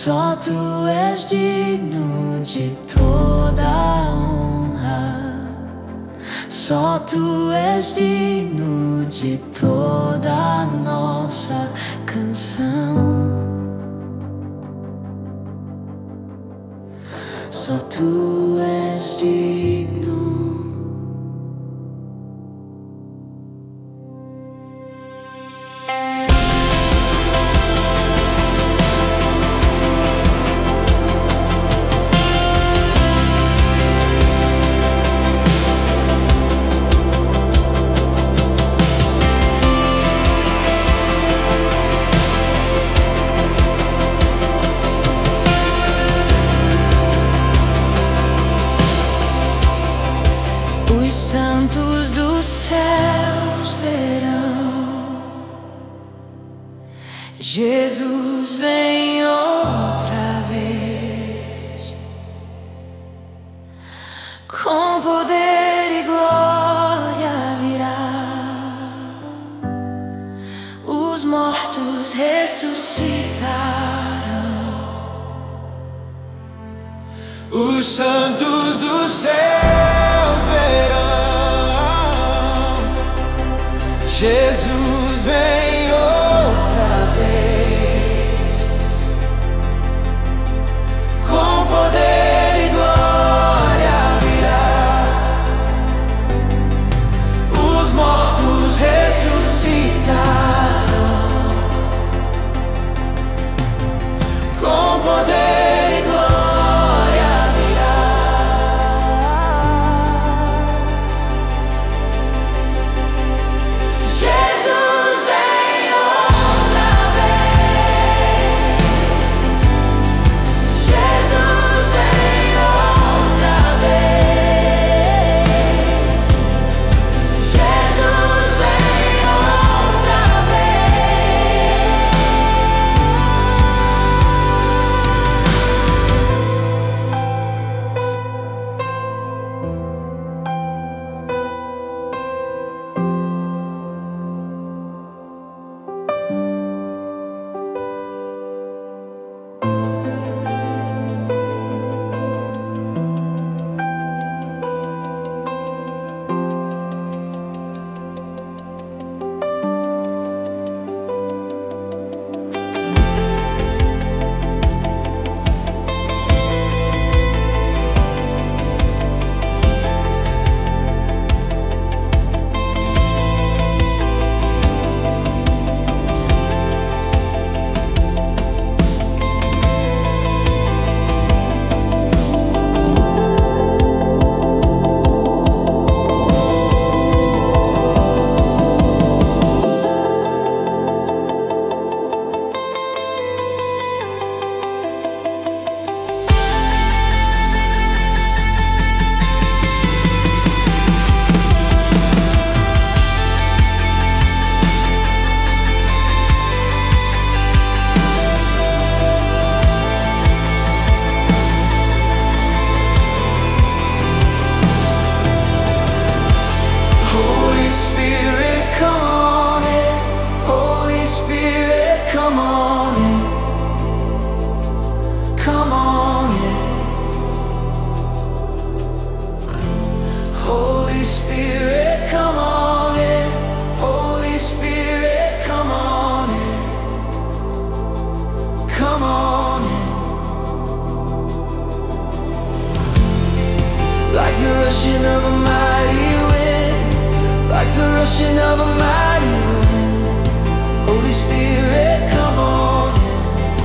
Só tu és digno de toda honra. Só tu és digno de toda nossa canção. Só tu és digno. Os santos dos céus verão Jesus vem outra vez, com poder e glória virá. Os mortos ressuscitarão. Os santos dos céus verão Jesus vem outra vez, com poder e glória virá. Os mortos ressuscitarão, com poder e glória virá. Jesus vem outra vez. Jesus vem outra vez. Jesus vem outra Holy Spirit, come on in. Holy Spirit, come on in. Come on in. Holy Spirit, come on in. Holy Spirit, come on in. Come on in. Like the rushing of a mighty wind, like the rushing of a mighty wind. Holy Spirit, come on in.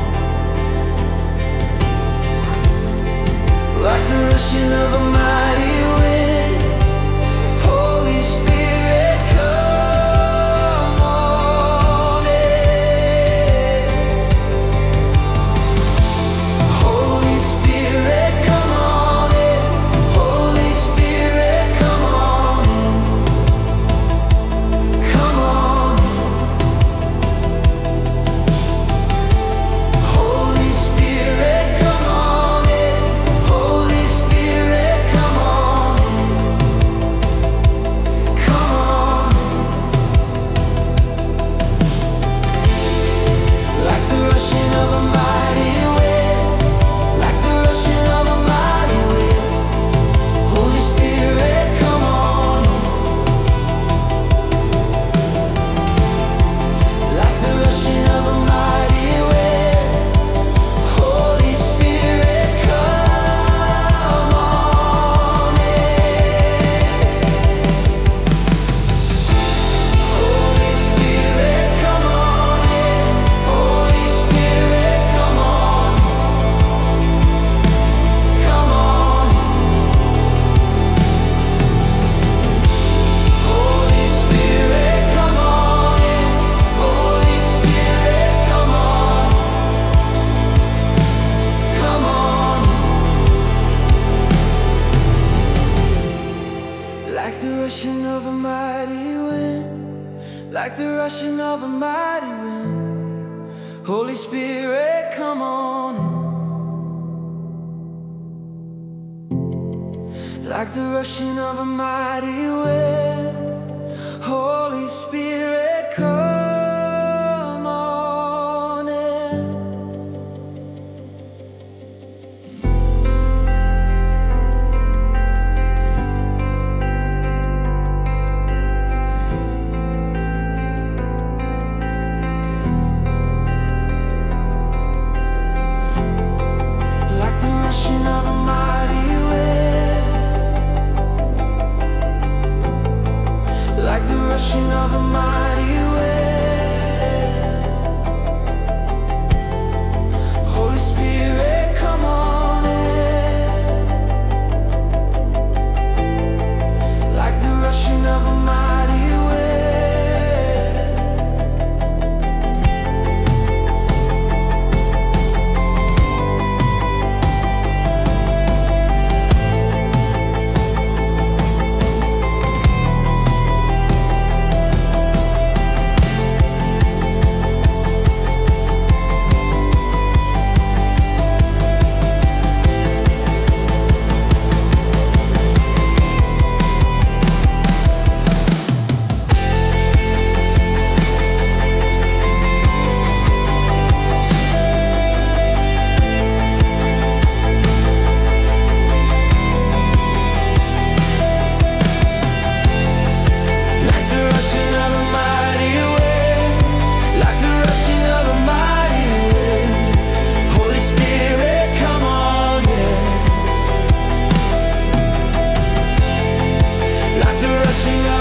Like the rushing of a mighty wind. Holy Spirit, come on in. Holy Spirit, come on in. Holy Spirit, come on in. Come on in. Holy Spirit, come on in. Holy Spirit, come like the rushing of a mighty wind, like the rushing of a mighty wind. Holy Spirit, come on in. Like the rushing of a mighty wind. Holy Spirit, come on in. Like the rushing of a mighty wind, like the rushing of a mighty wind. Holy Spirit, come on in. Like the rushing of a mighty wind. Sing